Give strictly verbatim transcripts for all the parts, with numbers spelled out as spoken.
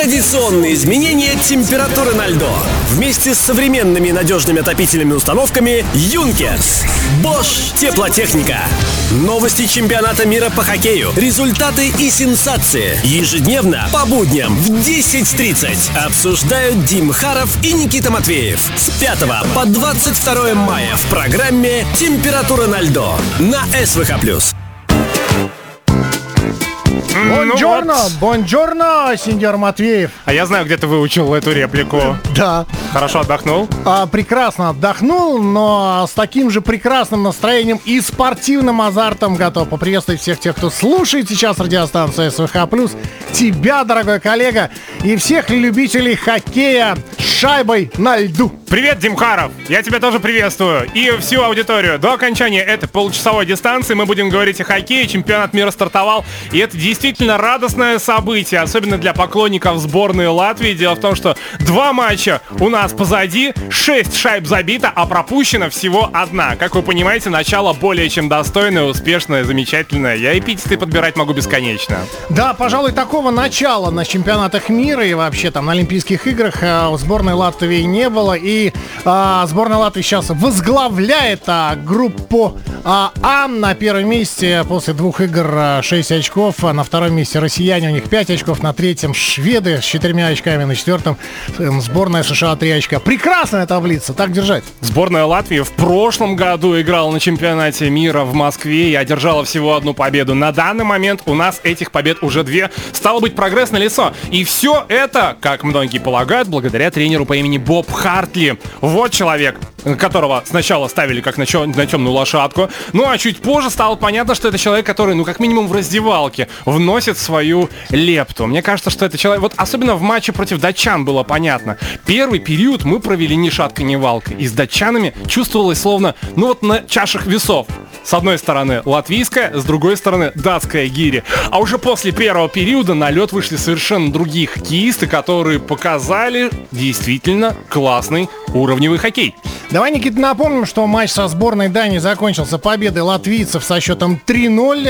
Традиционные изменения температуры на льду. Вместе с современными и надежными отопительными установками Юнкерс. Bosch теплотехника. Новости чемпионата мира по хоккею. Результаты и сенсации. Ежедневно по будням в десять тридцать. Обсуждают Дим Харов и Никита Матвеев. С пятого по двадцать второе мая в программе «Температура на льду» на эс вэ ха плюс. Бонджорно, бонджорно, сеньор Матвеев. А я знаю, где ты выучил эту реплику. Да. Хорошо отдохнул? А, прекрасно отдохнул, но с таким же прекрасным настроением и спортивным азартом готов поприветствовать всех тех, кто слушает сейчас радиостанцию эс вэ ха плюс, тебя, дорогой коллега, и всех любителей хоккея с шайбой на льду. Привет, Дим Харов! Я тебя тоже приветствую. И всю аудиторию. До окончания этой получасовой дистанции мы будем говорить о хоккее. Чемпионат мира стартовал. И это действительно радостное событие, особенно для поклонников сборной Латвии. Дело в том, что два матча у нас позади, шесть шайб забито, а пропущена всего одна. Как вы понимаете, начало более чем достойное, успешное, замечательное. Я эпитеты подбирать могу бесконечно. Да, пожалуй, такого начала на чемпионатах мира и вообще там на Олимпийских играх у сборной Латвии не было. И а, сборная Латвии сейчас возглавляет а, группу а, А на первом месте после двух игр шесть очков. На втором месте россияне, у них пять очков. На третьем шведы с четырьмя очками. На четвертом сборная США три очка. Прекрасная таблица, так держать. Сборная Латвии в прошлом году играла на чемпионате мира в Москве и одержала всего одну победу. На данный момент у нас этих побед уже две. Стало быть, прогресс налицо. И все это, как многие полагают, благодаря тренеру по имени Боб Хартли. Вот человек, которого сначала ставили как на, чё, на темную лошадку, ну а чуть позже стало понятно, что это человек, который, ну как минимум в раздевалке вносит свою лепту. Мне кажется, что это человек, вот особенно в матче против датчан было понятно. Первый период мы провели ни шаткой, ни валкой. И с датчанами чувствовалось словно, ну вот на чашах весов. С одной стороны латвийская, с другой стороны датская гиря. А уже после первого периода на лед вышли совершенно другие хоккеисты, которые показали действительно классный уровневый хоккей. Давай, Никита, напомним, что матч со сборной Дании закончился победой латвийцев со счетом три ноль.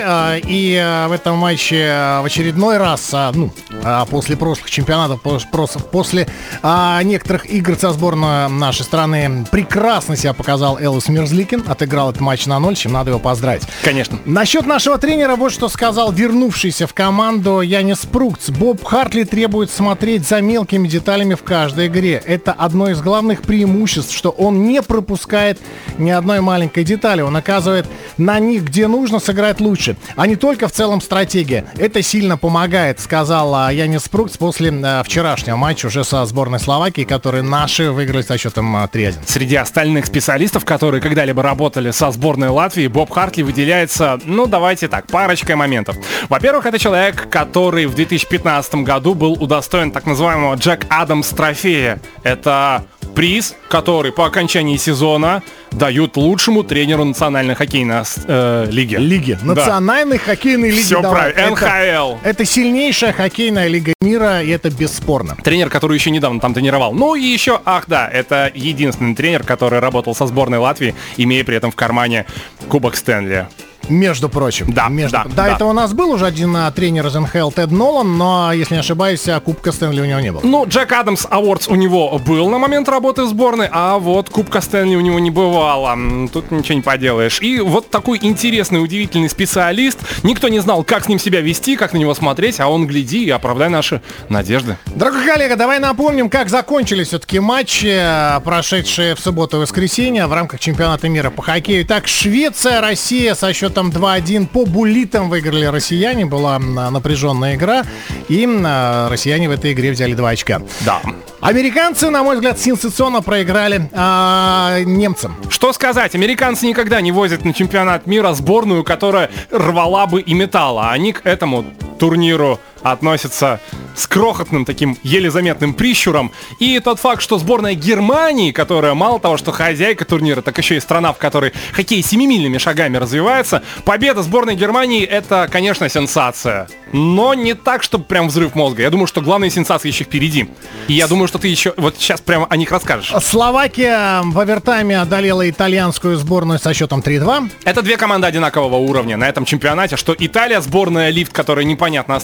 И в этом матче в очередной раз, ну, после прошлых чемпионатов, после некоторых игр со сборной нашей страны, прекрасно себя показал Элвис Мерзликин. Отыграл этот матч на ноль, чем надо его поздравить. Конечно. Насчет нашего тренера вот что сказал вернувшийся в команду Янис Прукц. Боб Хартли требует смотреть за мелкими деталями в каждой игре. Это одно из главных преимуществ, что он не пропускает ни одной маленькой детали. Он оказывает на них, где нужно сыграть лучше, а не только в целом стратегия. Это сильно помогает, сказал Янис Прукц после вчерашнего матча уже со сборной Словакии, который наши выиграли со счетом три один. Среди остальных специалистов, которые когда-либо работали со сборной Латвии, Боб Хартли выделяется, ну давайте так, парочкой моментов. Во-первых, это человек, который в две тысячи пятнадцатом году был удостоен так называемого Джек Адамс трофея. Это приз, который по окончании сезона дают лучшему тренеру национальной хоккейной э, лиги. Лиги. Национальной да. хоккейной лиги. Все давай. правильно. эн ха эл. Это, это сильнейшая хоккейная лига мира, и это бесспорно. Тренер, который еще недавно там тренировал. Ну и еще, ах да, это единственный тренер, который работал со сборной Латвии, имея при этом в кармане Кубок Стэнли. Между прочим. Да, между... да, До да. этого у нас был уже один а, тренер из эн ха эл, Тед Нолан, но, если не ошибаюсь, Кубка Стэнли у него не было. Ну, Джек Адамс Авордс у него был на момент работы в сборной, а вот Кубка Стэнли у него не бывало. Тут ничего не поделаешь. И вот такой интересный, удивительный специалист. Никто не знал, как с ним себя вести, как на него смотреть, а он, гляди, и оправдай наши надежды. Дорогой коллега, давай напомним, как закончились все-таки матчи, прошедшие в субботу и воскресенье в рамках чемпионата мира по хоккею. Так, Швеция, Россия со счетом два один по буллитам выиграли россияне. Была напряженная игра, и россияне в этой игре взяли два очка. Да. Американцы, на мой взгляд, сенсационно проиграли а, немцам. Что сказать, американцы никогда не возят на чемпионат мира сборную, которая рвала бы и металла. Они к этому турниру относятся с крохотным таким еле заметным прищуром. И тот факт, что сборная Германии, которая мало того, что хозяйка турнира, так еще и страна, в которой хоккей семимильными шагами развивается, победа сборной Германии — это, конечно, сенсация. Но не так, чтобы прям взрыв мозга. Я думаю, что главные сенсации еще впереди. И я думаю, что ты еще вот сейчас прямо о них расскажешь. Словакия в овертайме одолела итальянскую сборную со счетом три два. Это две команды одинакового уровня на этом чемпионате, что Италия, сборная лифт, которая непонятно останется в дивизионе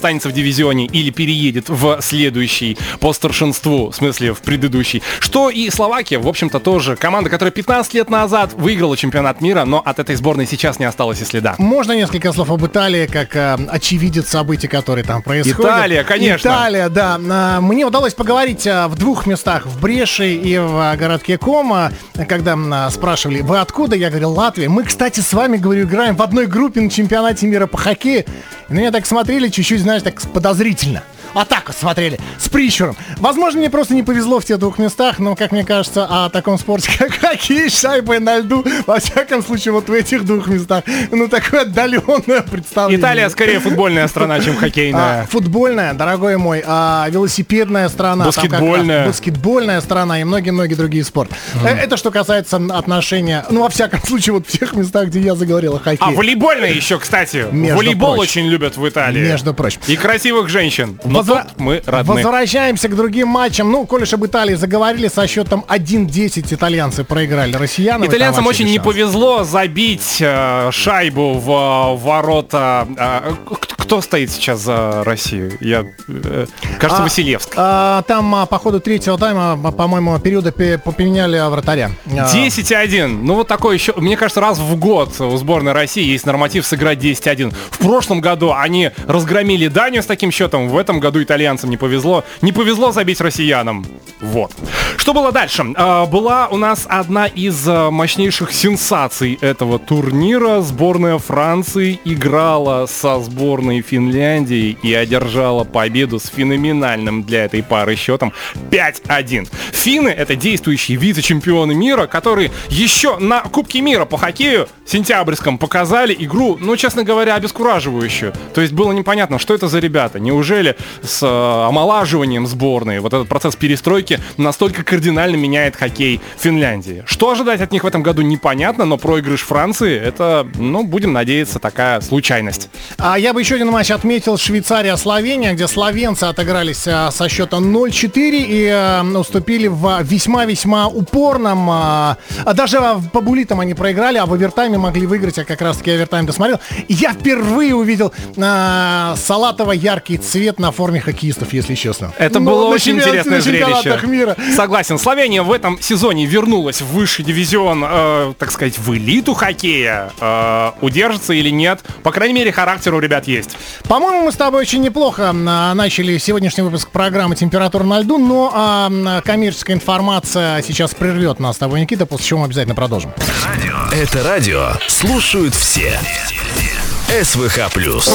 дивизионе или переедет в следующий по старшинству, в смысле в предыдущий. Что и Словакия, в общем-то, тоже команда, которая пятнадцать лет назад выиграла чемпионат мира, но от этой сборной сейчас не осталось и следа. Можно несколько слов об Италии, как э, очевидец событий, которые там происходят? Италия, конечно. Италия, да. Э, мне удалось поговорить э, в двух местах, в Бреши и в э, городке Кома, когда э, спрашивали, вы откуда? Я говорил, Латвия. Мы, кстати, с вами, говорю, играем в одной группе на чемпионате мира по хоккею. И на меня так смотрели, чуть-чуть, знаешь, так подозрительно. А так вот смотрели, с прищуром. Возможно, мне просто не повезло в тех двух местах, но, как мне кажется, о таком спорте, как хоккей с шайбой на льду, во всяком случае, вот в этих двух местах, ну, такое отдаленное представление. Италия скорее футбольная страна, чем хоккейная. А, футбольная, дорогой мой, а, велосипедная страна. Баскетбольная. Баскетбольная страна и многие-многие другие спорты. Mm. Это что касается отношения, ну, во всяком случае, вот в тех местах, где я заговорил о хоккее. А волейбольная еще, кстати. Между Волейбол прочим. очень любят в Италии. Между прочим. И красивых женщин. Но Возра... тут мы родны. Возвращаемся к другим матчам. Ну, коль уж об Италии заговорили, со счетом один десять итальянцы проиграли россиянам. Итальянцам очень не повезло забить э, шайбу в э, ворота. Э, кто стоит сейчас за Россию? Я, э, кажется, а, Василевский. А, там а, по ходу третьего тайма, по-моему, периода поменяли вратаря. десять один. Ну, вот такой еще, мне кажется, раз в год у сборной России есть норматив сыграть десять один. В прошлом году они разгромили Данию с таким счетом. В этом году итальянцам не повезло. Не повезло забить россиянам. Вот. Что было дальше? А, была у нас одна из а, мощнейших сенсаций этого турнира. Сборная Франции играла со сборной Финляндии и одержала победу с феноменальным для этой пары счетом пять один. Финны — это действующие вице-чемпионы мира, которые еще на Кубке мира по хоккею сентябрьском показали игру, ну, честно говоря, обескураживающую. То есть было непонятно, что это за ребята. Неужели с э, омолаживанием сборной вот этот процесс перестройки настолько кардинально меняет хоккей Финляндии? Что ожидать от них в этом году, непонятно, но проигрыш Франции — это, ну, будем надеяться, такая случайность. А я бы еще один матч отметил: Швейцария-Словения, где словенцы отыгрались а, со счета ноль четыре и а, уступили в весьма-весьма упорном. А, а даже по буллитам они проиграли, а в овертайме могли выиграть. Я как раз-таки овертайм досмотрел. И я впервые увидел а, салатово-яркий цвет на форме хоккеистов, если честно. Это Но было очень интересное зрелище. Мира. Согласен. Словения в этом сезоне вернулась в высший дивизион, э, так сказать, в элиту хоккея. Э, удержится или нет? По крайней мере, характер у ребят есть. По-моему, мы с тобой очень неплохо а, начали сегодняшний выпуск программы «Температура на льду», но а, коммерческая информация сейчас прервет нас с тобой, Никита, после чего мы обязательно продолжим. Это радио слушают все. СВХ плюс.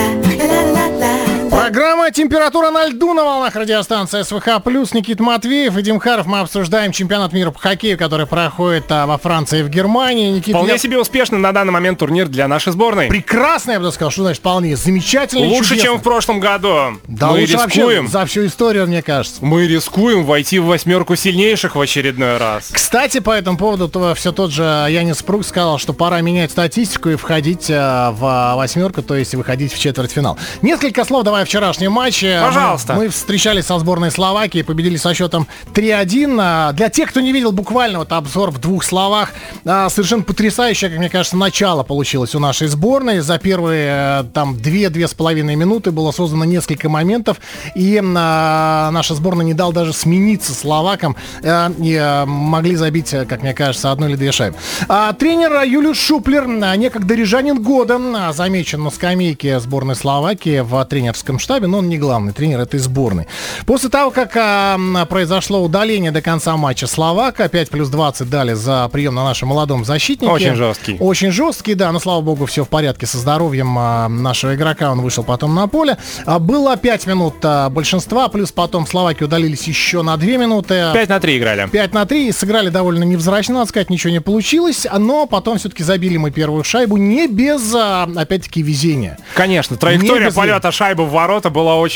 Программа «Температура на льду» на волнах радиостанции СВХ плюс. Никита Матвеев и Дим Харов. Мы обсуждаем чемпионат мира по хоккею, который проходит а, во Франции и в Германии. Никита, Вполне я... себе успешный на данный момент турнир для нашей сборной. Прекрасно, я бы сказал, что значит вполне замечательно. Лучше, чудесно. чем в прошлом году. Да, мы лучше рискуем. вообще за всю историю, мне кажется. Мы рискуем войти в восьмерку сильнейших в очередной раз. Кстати, по этому поводу то, все тот же Янис Прук сказал, что пора менять статистику и входить а, в восьмерку, то есть выходить в четвертьфинал. Несколько слов давай о вчерашнем матче. Пожалуйста. Мы, мы встречались со сборной Словакии, победили со счетом три один. Для тех, кто не видел буквально вот обзор в двух словах, совершенно потрясающее, как мне кажется, начало получилось у нашей сборной. За первые там две-две с половиной минуты было создано несколько моментов, и наша сборная не дала даже смениться словакам, и могли забить, как мне кажется, одну или две шайбы. Тренер Юлиус Шуплер, некогда рижанин года, замечен на скамейке сборной Словакии в тренерском штабе, но он не главный тренер этой сборной. После того, как а, произошло удаление до конца матча словака, пять плюс двадцать дали за прием на нашем молодом защитнике. Очень жесткий. Очень жесткий, да, но, слава богу, все в порядке со здоровьем а, нашего игрока, он вышел потом на поле. А, было пять минут а, большинства, плюс потом словаки удалились еще на две минуты. пять на три играли. пять на три, и сыграли довольно невзрачно, надо сказать, ничего не получилось, но потом все-таки забили мы первую шайбу не без, а, опять-таки, везения. Конечно, траектория полета шайбы в ворота была очень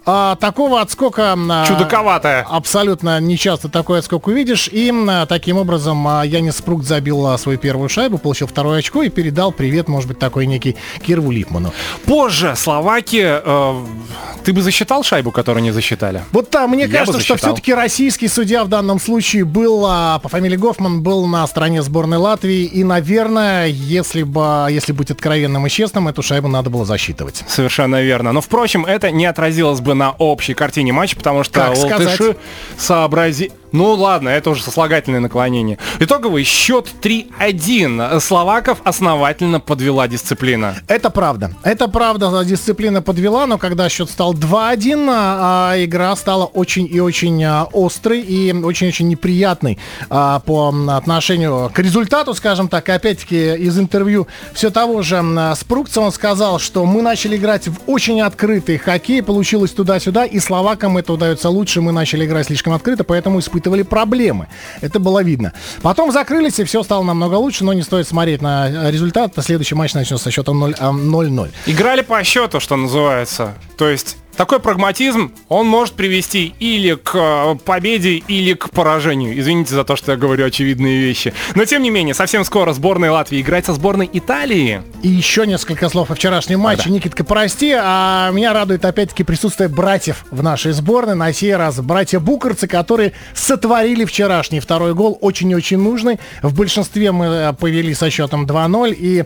А, такого отскока... Чудаковатое. Абсолютно нечасто такой отскок увидишь. И а, таким образом а, Янис Спрукт забил а, свою первую шайбу, получил второе очко и передал привет, может быть, такой некий Кирву Липману. Позже словаки... Э, ты бы засчитал шайбу, которую не засчитали? Вот там, мне Я кажется, что все-таки российский судья в данном случае был, а, по фамилии Гофман, был на стороне сборной Латвии. И, наверное, если бы, если быть откровенным и честным, эту шайбу надо было засчитывать. Совершенно верно. Но, впрочем, это не отразилось бы на общей картине матча, потому что Как латыши сказать? сообрази... Ну ладно, это уже сослагательное наклонение. Итоговый счет три один. Словаков основательно подвела дисциплина. Это правда. Это правда, дисциплина подвела, но когда счет стал два один, а, а игра стала очень и очень а, острой и очень-очень неприятной а, по отношению к результату, скажем так. И опять-таки из интервью все того же а, Спрукца он сказал, что мы начали играть в очень открытый хоккей, получилось туда-сюда, и словакам это удается лучше, мы начали играть слишком открыто, поэтому испытывали проблемы. Это было видно. Потом закрылись, и все стало намного лучше, но не стоит смотреть на результат. Следующий матч начнется со счетом ноль ноль. Играли по счету, что называется. То есть такой прагматизм, он может привести или к победе, или к поражению. Извините за то, что я говорю очевидные вещи. Но тем не менее, совсем скоро сборная Латвии играет со сборной Италии. И еще несколько слов о вчерашнем матче. А, да. Никитка, прости, а меня радует опять-таки присутствие братьев в нашей сборной. На сей раз братья Букарцы, которые сотворили вчерашний второй гол, очень и очень нужный. В большинстве мы повели со счетом два ноль, и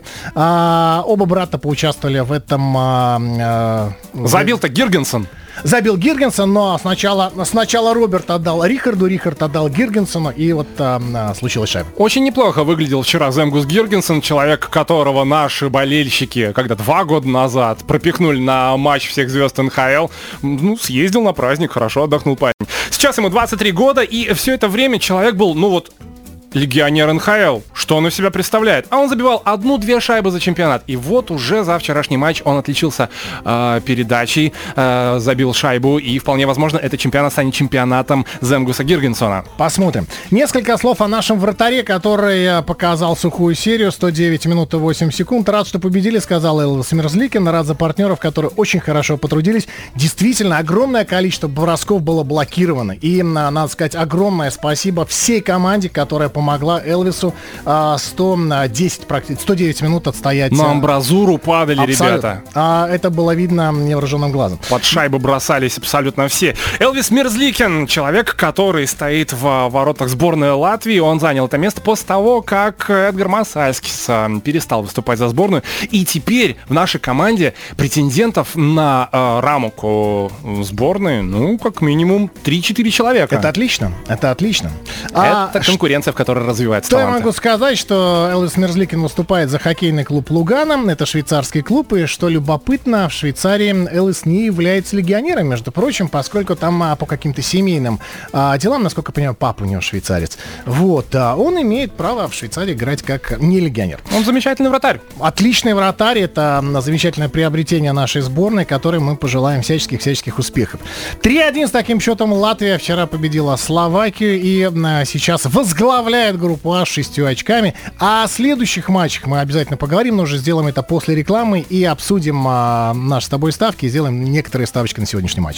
а, оба брата поучаствовали в этом... А, а, Забил-то Гиргенсон. Забил Гиргенсон, но сначала, сначала Роберт отдал Рихарду, Рихард отдал Гиргенсону, и вот а, а, случилась шайба. Очень неплохо выглядел вчера Земгус Гиргенсон, человек, которого наши болельщики, когда два года назад пропихнули на матч всех звезд эн ха эл. Ну, съездил на праздник, хорошо отдохнул парень. Сейчас ему двадцать три года, и все это время человек был, ну вот, легионер эн ха эл. Что он из себя представляет? А он забивал одну-две шайбы за чемпионат. И вот уже за вчерашний матч он отличился э, передачей, э, забил шайбу. И вполне возможно, этот чемпионат станет чемпионатом Земгуса Гиргенсона. Посмотрим. Несколько слов о нашем вратаре, который показал сухую серию. сто девять минут и восемь секунд. Рад, что победили, сказал Элвис Мерзликин. Рад за партнеров, которые очень хорошо потрудились. Действительно, огромное количество бросков было блокировано. И, надо сказать, огромное спасибо всей команде, которая помогла помогла Элвису а, сто десять, практически сто девять минут отстоять. На амбразуру падали абсолютно. Ребята. А, это было видно невооруженным глазом. Под шайбу бросались абсолютно все. Элвис Мерзликин, человек, который стоит в воротах сборной Латвии, он занял это место после того, как Эдгар Масальскис перестал выступать за сборную. И теперь в нашей команде претендентов на э, рамку сборной, ну, как минимум три-четыре человека. Это отлично, это отлично. Это а, конкуренция, в которой развивается что таланты. Я могу сказать, что Элвис Мерзликин выступает за хоккейный клуб Лугана. Это швейцарский клуб. И что любопытно, в Швейцарии Элвис не является легионером, между прочим, поскольку там а, по каким-то семейным а, делам, насколько я понимаю, папа у него швейцарец. Вот. А он имеет право в Швейцарии играть как не легионер. Он замечательный вратарь. Отличный вратарь. Это замечательное приобретение нашей сборной, которой мы пожелаем всяческих-всяческих успехов. три один с таким счетом Латвия вчера победила Словакию и а, сейчас возглавляет группу А с шестью очками. А о следующих матчах мы обязательно поговорим, но уже сделаем это после рекламы и обсудим а, наши с тобой ставки и сделаем некоторые ставочки на сегодняшний матч.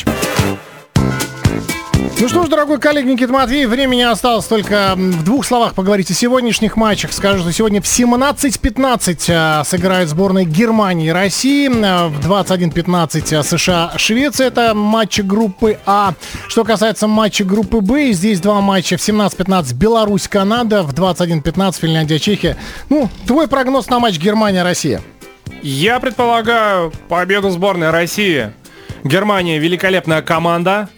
Ну что ж, дорогой коллега Никита Матвеев, времени осталось только в двух словах поговорить о сегодняшних матчах. Скажу, что сегодня в семнадцать пятнадцать а, сыграют сборные Германии и России. А, в двадцать один пятнадцать а, США, Швеция. Это матчи группы А. Что касается матча группы Б, здесь два матча. В семнадцать пятнадцать Беларусь, Канада. В двадцать один пятнадцать Финляндия, Чехия. Ну, твой прогноз на матч Германия-Россия? Я предполагаю победу сборной России. Германия великолепная команда.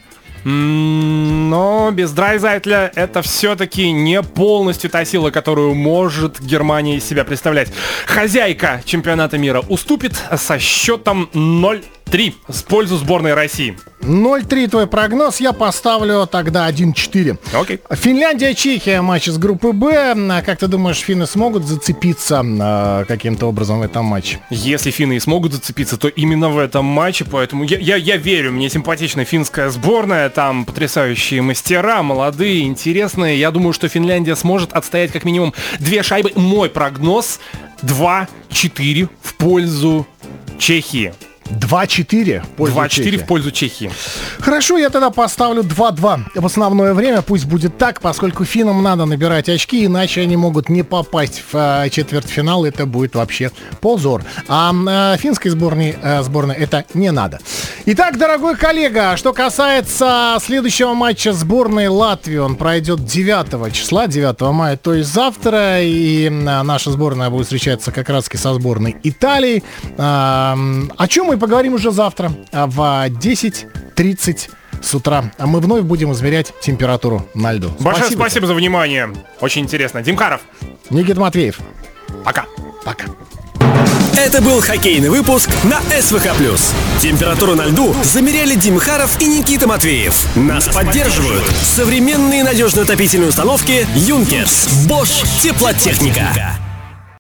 Но без Драйзайтля это все-таки не полностью та сила, которую может Германия из себя представлять. Хозяйка чемпионата мира уступит со счетом ноль три в пользу сборной России. ноль три твой прогноз, я поставлю тогда один четыре. Окей. Финляндия-Чехия, матч из группы Б. Как ты думаешь, финны смогут зацепиться э, каким-то образом в этом матче? Если финны и смогут зацепиться, то именно в этом матче, поэтому я, я, я верю, мне симпатична финская сборная, там потрясающие мастера, молодые, интересные. Я думаю, что Финляндия сможет отстоять как минимум две шайбы. Мой прогноз два четыре в пользу Чехии. два-четыре в пользу два-четыре Чехии. в пользу Чехии. Хорошо, я тогда поставлю два-два в основное время. Пусть будет так, поскольку финнам надо набирать очки, иначе они могут не попасть в э, четвертьфинал. Это будет вообще позор. А э, финской сборной, э, сборной это не надо. Итак, дорогой коллега, что касается следующего матча сборной Латвии, он пройдет девятого числа, девятого мая, то есть завтра. И э, наша сборная будет встречаться как раз со сборной Италии. Э, о чем мы поговорим уже завтра в десять тридцать с утра. А мы вновь будем измерять температуру на льду. Большое Спасибо, спасибо за внимание. Очень интересно. Дим Харов. Никита Матвеев. Пока. Пока. Это был хоккейный выпуск на СВХ+. Температуру на льду замеряли Дим Харов и Никита Матвеев. Нас поддерживают современные надежные отопительные установки Юнкерс. Bosch теплотехника.